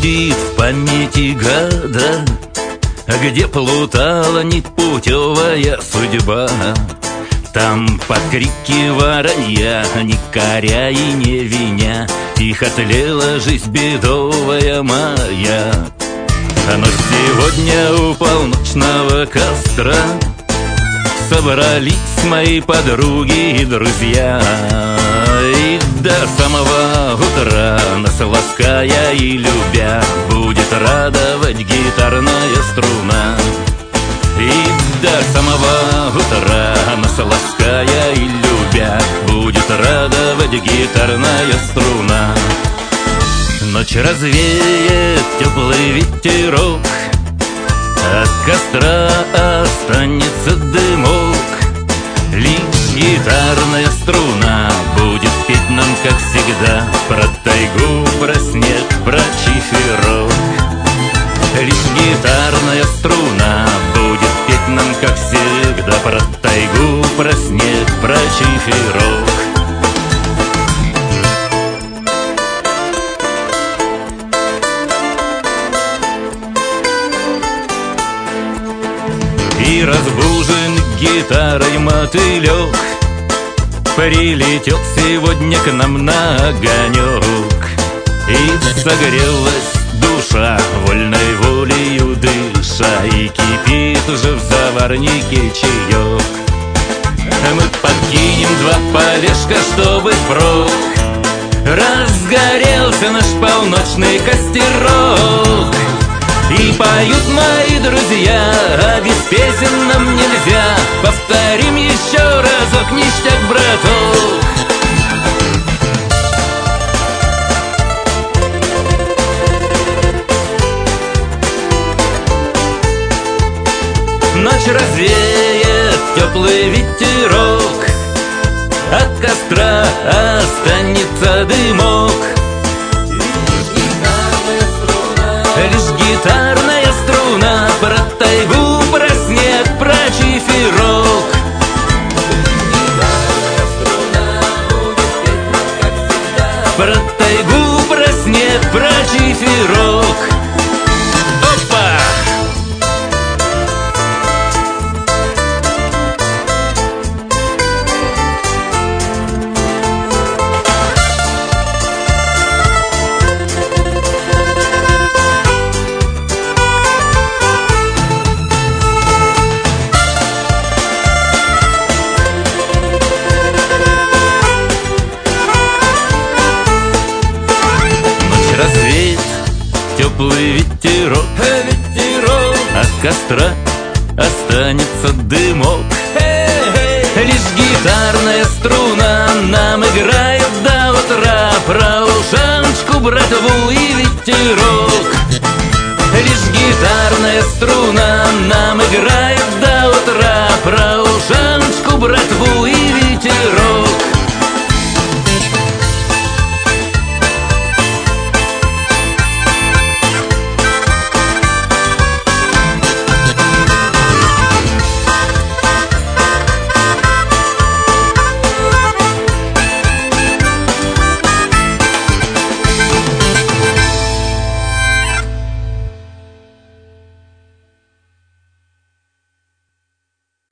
Бродит в памяти года, где плутала непутевая судьба. Там под крики воронья, не коря и не виня, тихо тлела жизнь бедовая моя. Но сегодня у полночного костра собрались мои подруги и друзья, и до самого утра нас лаская и любя будет радовать гитарная струна. И до самого утра нас лаская и любя будет радовать гитарная струна. Ночь развеет теплый ветерок, от костра останется дымок. Лишь гитарная струна будет петь нам, как всегда, про тайгу, про снег, про чиферок. Лишь гитарная струна будет петь нам, как всегда, про тайгу, про снег, про чиферок. И разбужен гитарой мотылек прилетел сегодня к нам на огонек. И согрелась душа, вольной волею дыша, и кипит уже в заварнике чаек. Мы подкинем два полежка, чтобы впрок разгорелся наш полночный костерок. И поют мои друзья, а без песен нам нельзя. Повторим еще разок, ништяк, браток. Ночь развеет теплый ветерок, от костра останется дымок. Лишь гитарная струна про тайгу, про снег, про чиферок. Про тайгу, про снег, про чиферок. Опа! Развеет теплый ветерок, от костра останется дымок. Лишь гитарная струна нам играет до утра про ушаночку, братву и ветерок. Лишь гитарная струна нам играет до утра про ушаночку, братву